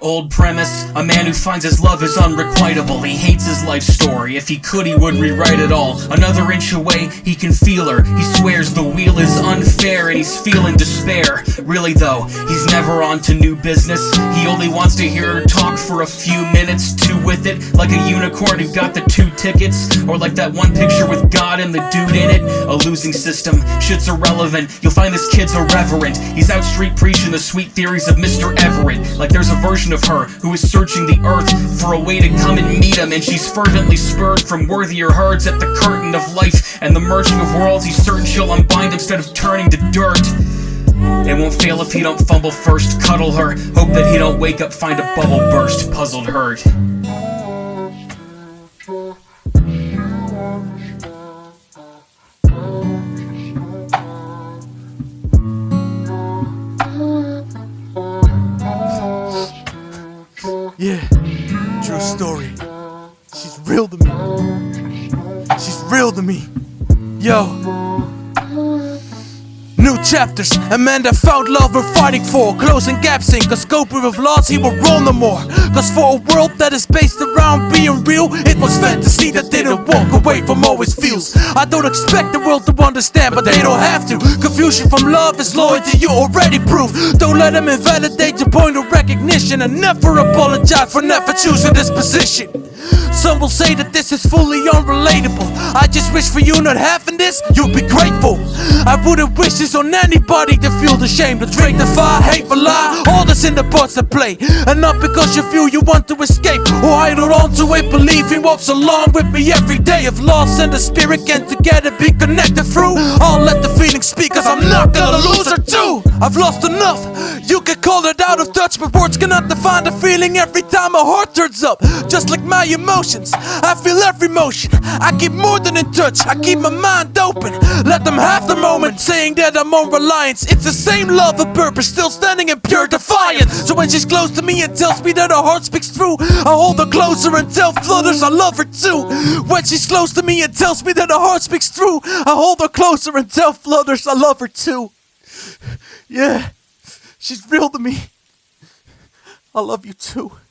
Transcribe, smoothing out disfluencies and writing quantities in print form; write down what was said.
old premise. A man who finds his love is unrequitable. He hates his life story. If he could, he would rewrite it all. Another inch away, he can feel her. He swears the wheel is unfair and he's feeling despair. Really though, he's never on to new business. He only wants to hear her talk for a few minutes. Two with it, like a unicorn who got the 2 tickets. Or like that one picture with God and the dude in it. A losing system, shit's irrelevant. You'll find this kid's irreverent. He's out street preaching the sweet theories of Mr. Everett. Like there's a version of her who is searching the earth for a way to come and meet him, and she's fervently spurred from worthier herds at the curtain of life and the merging of worlds. He's certain she'll unbind instead of turning to dirt. It won't fail if he don't fumble first. Cuddle her, hope that he don't wake up, find a bubble burst. Puzzled hurt. Yeah, true story. She's real to me. She's real to me. Yo. New chapters, a man that found love we're fighting for. Closing gaps in, cause scope of laws he will roll no more. Cause for a world that is based around being real, it was fantasy that didn't walk away from all its feels. I don't expect the world to understand, but they don't have to. Confusion from love is loyalty, you already prove. Don't let them invalidate your point of recognition, and never apologize for never choosing this position. Some will say that this is fully unrelatable. I just wish for you not having this, you'd be grateful. I wouldn't wish this on anybody to feel the shame, to drink the fire, hate for lie, all that's in the parts to play. And not because you feel you want to escape or idle on to it, believe he walks along with me every day. If lost and the spirit can together be connected through, I'll let the feeling speak, cause I'm not gonna lose her too. I've lost enough, you can call it out of touch, but words cannot define the feeling every time my heart turns up. Just like my emotions, I feel every motion. I keep more than in touch, I keep my mind open. Let them have the moment, saying that I'm on reliance. It's the same love and purpose, still standing in pure defiance. So when she's close to me and tells me that her heart speaks through, I hold her closer and tell others I love her too. When she's close to me and tells me that her heart speaks through, I hold her closer and tell others I love her too. Yeah, she's real to me. I love you too.